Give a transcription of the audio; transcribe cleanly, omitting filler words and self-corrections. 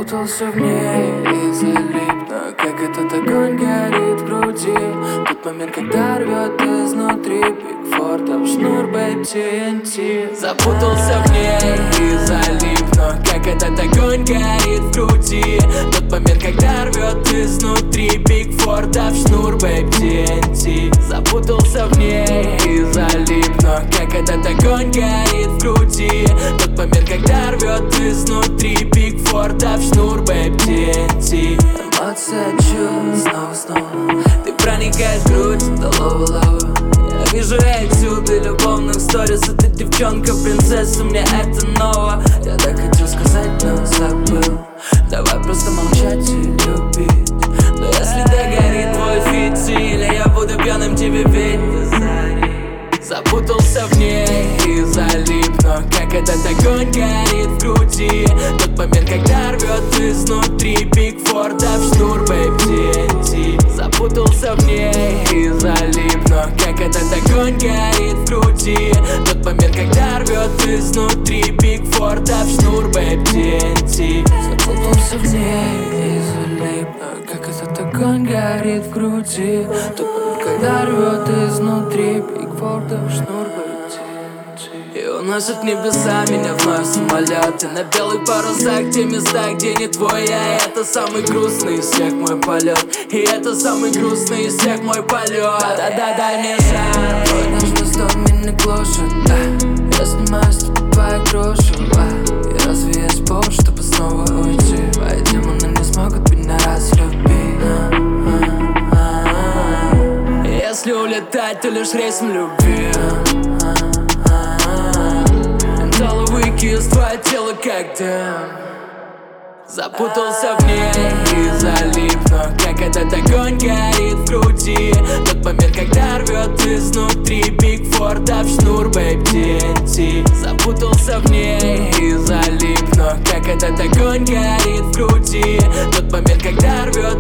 Запутался в ней и залип, но как этот огонь горит в груди. Тот момент, когда рвет изнутри Бигфордов шнур, бэйб, TNT. Запутался в ней и залип, но как этот огонь горит в груди. Тот момент, когда рвет изнутри Бигфордов шнур, бэйб, TNT. Запутался в ней и залип, но как этот огонь горит в груди. Тот момент, когда рвет изнутри Бигфордов шнур, бэйб, TNT. Эмоция чувств снова. Ты проникаешь в грудь до лова. Я вижу этюды любовных сторис. А ты девчонка, принцесса, мне это ново. Я так хотел сказать, но забыл. Давай просто молчать и любить. Но если догорит твой фит сильно, я буду пьяным тебе петь. Запутался в ней и залип, но как этот огонь горит в груди. Тот момент, когда рвет изнутри Бигфордов шнур, бэйб, TNT. Запутался в ней и залип, но как этот огонь горит в груди. Тот момент, когда рвет изнутри Бигфордов шнур, бэйб, TNT. Запутался в ней и залип, но как этот огонь горит в груди. Тот момент, когда рвет изнутри Бигфордов шнур, бэйб, TNT. И уносят небеса меня вновь самолеты на белых парусах, те места, где не твой. А это самый грустный из всех мой полет. И это самый грустный из всех мой полет. Да-да-да, дай мне шанс. Твой нежный стон меня глушит, да. Я снимаю с тебя грушу, и разве я спор, чтобы снова уйти? Твои демоны не смогут меня разлюбить. Если улетать, то лишь рейсом любви. Менталовый кисть, твое тело как дым. Запутался в ней и залип, но как этот огонь горит в груди. Тот момент, когда рвет изнутри Бигфордов шнур, бэйб, TNT. Запутался в ней и залип, но как этот огонь горит в груди. Тот момент, когда рвет